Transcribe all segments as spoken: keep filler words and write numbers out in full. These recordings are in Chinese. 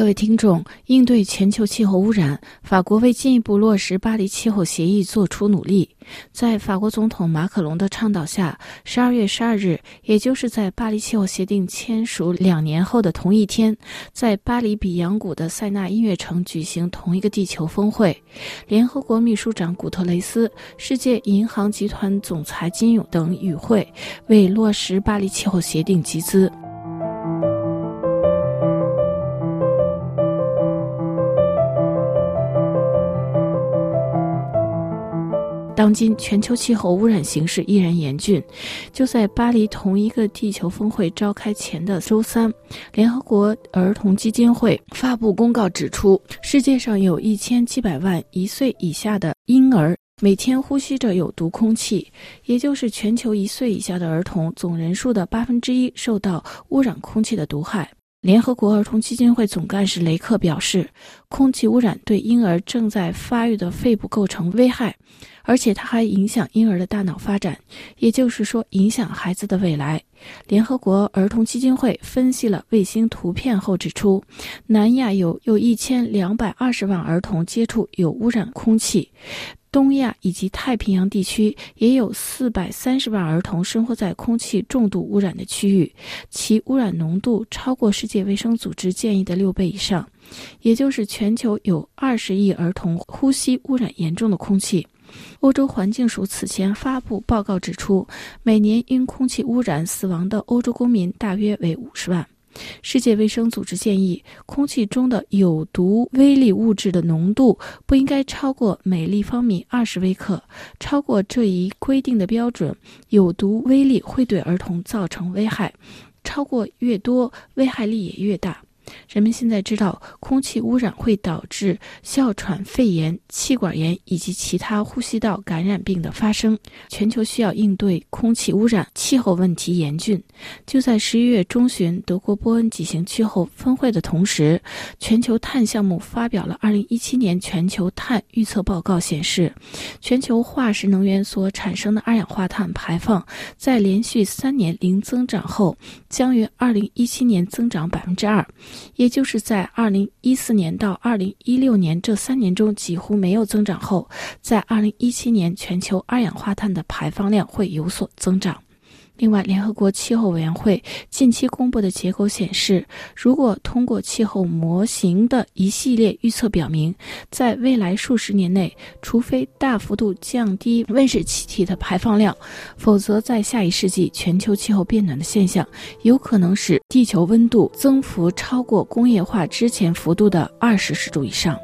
位听众，应对全球气候污染，法国为进一步落实巴黎气候协议做出努力。在法国总统马克龙的倡导下，十二月十二日，也就是在巴黎气候协定签署两年后的同一天，在巴黎比扬谷的塞纳音乐城举行同一个地球峰会。联合国秘书长古特雷斯、世界银行集团总裁金勇等与会，为落实巴黎气候协定集资。当今全球气候污染形势依然严峻，就在巴黎同一个地球峰会召开前的周三，联合国儿童基金会发布公告指出，世界上有一千七百万一岁以下的婴儿每天呼吸着有毒空气，也就是全球一岁以下的儿童总人数的八分之一受到污染空气的毒害。联合国儿童基金会总干事雷克表示，空气污染对婴儿正在发育的肺部构成危害，而且它还影响婴儿的大脑发展，也就是说影响孩子的未来。联合国儿童基金会分析了卫星图片后指出，南亚有有一千两百二十万儿童接触有污染空气，东亚以及太平洋地区也有四百三十万儿童生活在空气重度污染的区域，其污染浓度超过世界卫生组织建议的六倍以上，也就是全球有二十亿儿童呼吸污染严重的空气。欧洲环境署此前发布报告指出，每年因空气污染死亡的欧洲公民大约为五十万。世界卫生组织建议，空气中的有毒微粒物质的浓度不应该超过每立方米二十微克，超过这一规定的标准，有毒微粒会对儿童造成危害，超过越多，危害力也越大。人们现在知道，空气污染会导致哮喘、肺炎、气管炎以及其他呼吸道感染病的发生。全球需要应对空气污染，气候问题严峻。就在十一月中旬，德国波恩举行气候峰会的同时，全球碳项目发表了二零一七年全球碳预测报告，显示全球化石能源所产生的二氧化碳排放在连续三年零增长后，将于二零一七年增长百分之二。也就是在二零一四年到二零一六年这三年中几乎没有增长后，在二零一七年全球二氧化碳的排放量会有所增长。另外，联合国气候委员会近期公布的结果显示，如果通过气候模型的一系列预测表明，在未来数十年内，除非大幅度降低温室气体的排放量，否则在下一世纪全球气候变暖的现象有可能使地球温度增幅超过工业化之前幅度的二十摄氏度以上。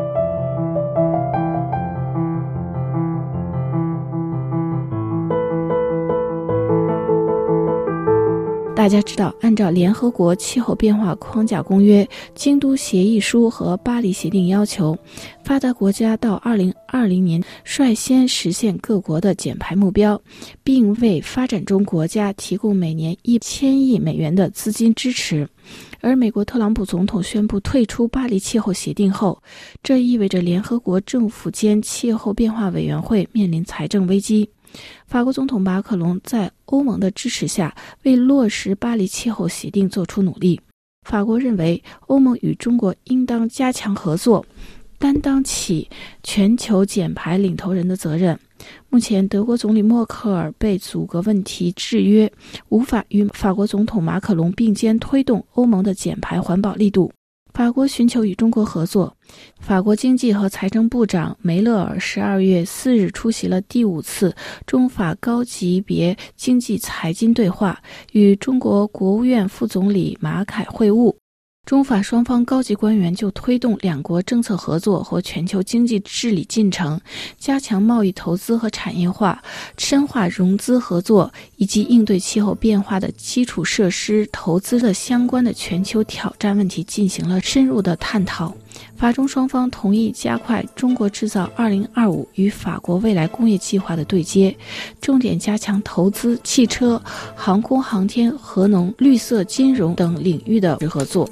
大家知道，按照联合国气候变化框架公约、京都协议书和巴黎协定要求，发达国家到二零二零年率先实现各国的减排目标，并为发展中国家提供每年一千亿美元的资金支持。而美国特朗普总统宣布退出巴黎气候协定后，这意味着联合国政府间气候变化委员会面临财政危机。法国总统马克龙在欧盟的支持下，为落实巴黎气候协定做出努力。法国认为，欧盟与中国应当加强合作，担当起全球减排领头人的责任。目前，德国总理默克尔被阻隔问题制约，无法与法国总统马克龙并肩推动欧盟的减排环保力度。法国寻求与中国合作。法国经济和财政部长梅勒尔十二月四日出席了第五次中法高级别经济财经对话，与中国国务院副总理马凯会晤。中法双方高级官员就推动两国政策合作和全球经济治理进程，加强贸易投资和产业化，深化融资合作，以及应对气候变化的基础设施投资的相关的全球挑战问题进行了深入的探讨。法中双方同意加快中国制造二零二五与法国未来工业计划的对接，重点加强投资、汽车、航空航天、核能、绿色金融等领域的合作。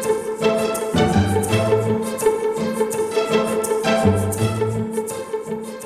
另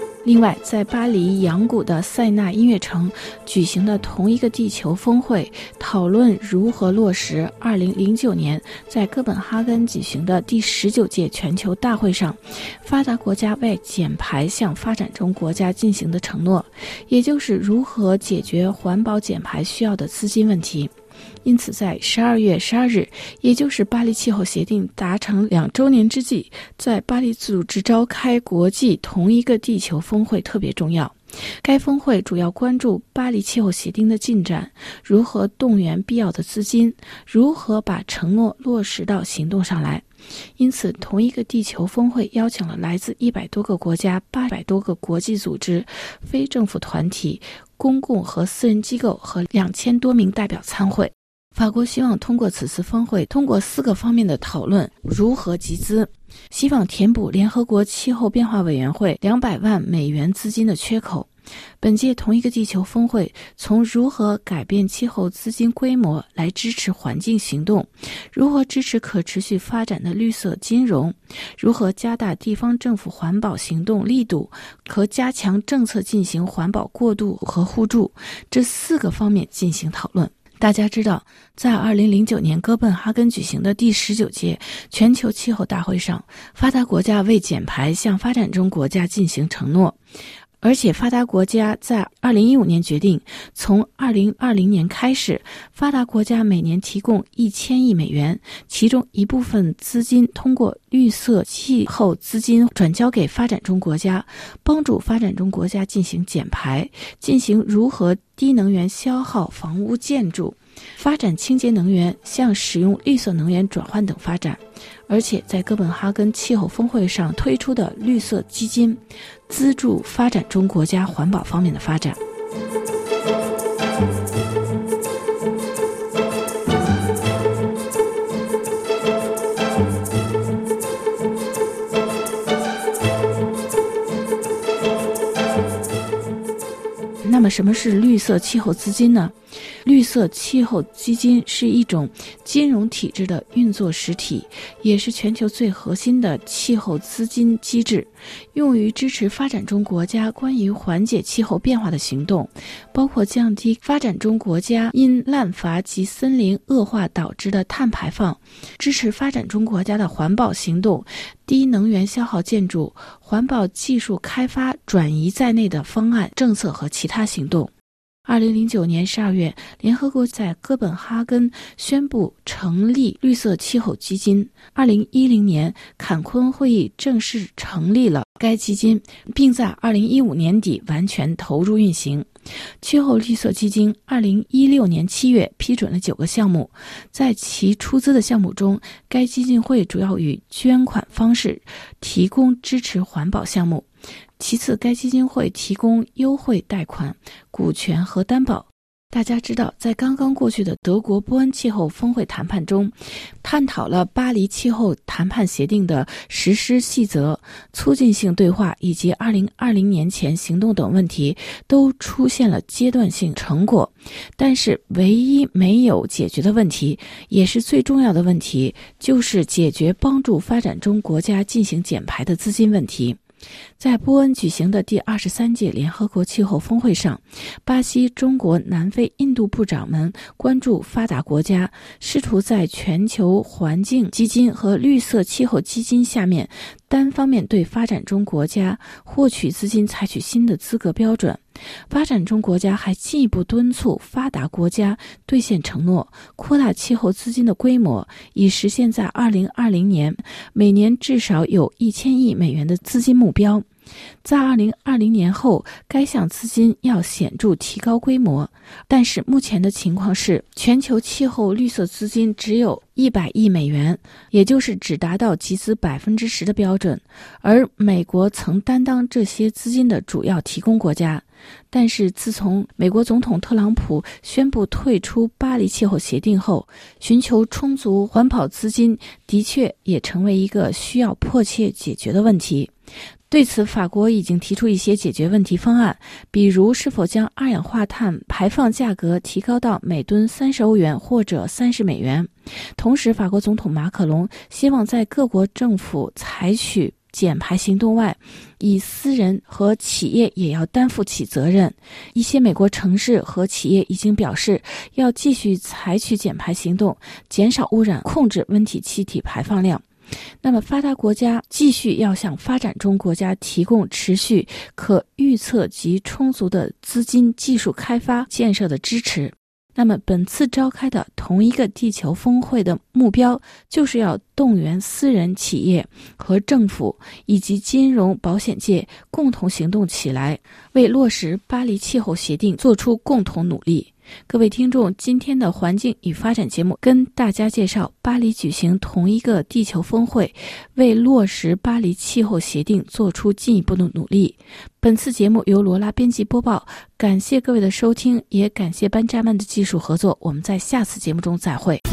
外，在巴黎仰谷的塞纳音乐城举行的同一个地球峰会，讨论如何落实二零零九年在哥本哈根举行的第十九届全球大会上，发达国家为减排向发展中国家进行的承诺，也就是如何解决环保减排需要的资金问题。因此在十二月十二日，也就是巴黎气候协定达成两周年之际，在巴黎组织召开国际同一个地球峰会特别重要。该峰会主要关注巴黎气候协定的进展，如何动员必要的资金，如何把承诺落实到行动上来。因此同一个地球峰会邀请了来自一百多个国家、八百多个国际组织、非政府团体、公共和私人机构和两千多名代表参会。法国希望通过此次峰会，通过四个方面的讨论，如何集资，希望填补联合国气候变化委员会两百万美元资金的缺口。本届同一个地球峰会从如何改变气候资金规模来支持环境行动，如何支持可持续发展的绿色金融，如何加大地方政府环保行动力度和加强政策进行环保过渡和互助，这四个方面进行讨论。大家知道，在二零零九年哥本哈根举行的第十九届全球气候大会上，发达国家为减排向发展中国家进行承诺，而且发达国家在二零一五年决定，从二零二零年开始，发达国家每年提供一千亿美元，其中一部分资金通过绿色气候资金转交给发展中国家，帮助发展中国家进行减排，进行如何低能源消耗房屋建筑，发展清洁能源，向使用绿色能源转换等发展。而且在哥本哈根气候峰会上推出的绿色基金，资助发展中国家环保方面的发展。那么什么是绿色气候资金呢？绿色气候基金是一种金融体制的运作实体，也是全球最核心的气候资金机制，用于支持发展中国家关于缓解气候变化的行动，包括降低发展中国家因滥伐及森林恶化导致的碳排放，支持发展中国家的环保行动、低能源消耗建筑、环保技术开发转移在内的方案、政策和其他行动。二零零九年十二月，联合国在哥本哈根宣布成立绿色气候基金。二零一零年，坎昆会议正式成立了该基金，并在二零一五年底完全投入运行。气候绿色基金二零一六年七月批准了九个项目，在其出资的项目中，该基金会主要以捐款方式提供支持环保项目。其次，该基金会提供优惠贷款、股权和担保。大家知道，在刚刚过去的德国波恩气候峰会谈判中，探讨了巴黎气候谈判协定的实施细则、促进性对话以及二零二零年前行动等问题，都出现了阶段性成果。但是唯一没有解决的问题，也是最重要的问题，就是解决帮助发展中国家进行减排的资金问题。在波恩举行的第二十三届联合国气候峰会上，巴西、中国、南非、印度部长们关注发达国家试图在全球环境基金和绿色气候基金下面单方面对发展中国家获取资金采取新的资格标准。发展中国家还进一步敦促发达国家兑现承诺，扩大气候资金的规模，以实现在二零二零年每年至少有一千亿美元的资金目标。在二零二零年后，该项资金要显著提高规模，但是目前的情况是，全球气候绿色资金只有一百亿美元，也就是只达到集资百分之十的标准，而美国曾担当这些资金的主要提供国家。但是自从美国总统特朗普宣布退出巴黎气候协定后，寻求充足环保资金的确也成为一个需要迫切解决的问题。对此，法国已经提出一些解决问题方案，比如是否将二氧化碳排放价格提高到每吨三十欧元或者三十美元。同时，法国总统马克龙希望在各国政府采取减排行动外，以私人和企业也要担负起责任。一些美国城市和企业已经表示要继续采取减排行动，减少污染，控制温体气体排放量。那么发达国家继续要向发展中国家提供持续、可预测及充足的资金、技术开发、建设的支持。那么本次召开的同一个地球峰会的目标，就是要动员私人企业和政府以及金融保险界共同行动起来，为落实巴黎气候协定做出共同努力。各位听众，今天的环境与发展节目跟大家介绍巴黎举行同一个地球峰会，为落实巴黎气候协定做出进一步的努力。本次节目由罗拉编辑播报，感谢各位的收听，也感谢班扎曼的技术合作。我们在下次节目中再会。